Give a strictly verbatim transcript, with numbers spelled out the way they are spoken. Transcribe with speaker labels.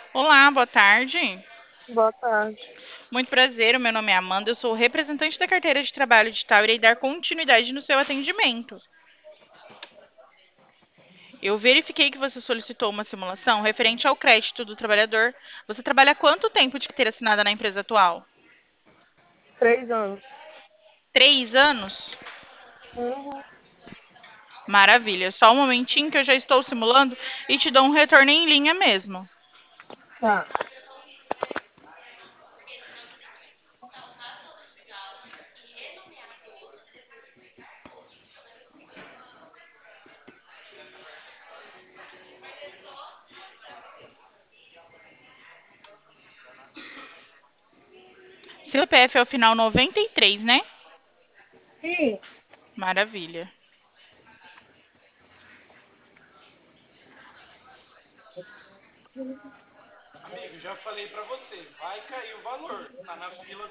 Speaker 1: Olá, boa tarde.
Speaker 2: Boa tarde.
Speaker 1: Muito prazer, o meu nome é Amanda, eu sou representante da carteira de trabalho digital e irei dar continuidade no seu atendimento. Eu verifiquei que você solicitou uma simulação referente ao crédito do trabalhador. Você trabalha há quanto tempo de carteira assinada na empresa atual?
Speaker 2: Três anos.
Speaker 1: Três anos?
Speaker 2: Uhum.
Speaker 1: Maravilha. Só um momentinho que eu já estou simulando e te dou um retorno em linha mesmo.
Speaker 2: Tá.
Speaker 1: Seu C P F é o final noventa e três, né?
Speaker 2: Sim.
Speaker 1: Maravilha.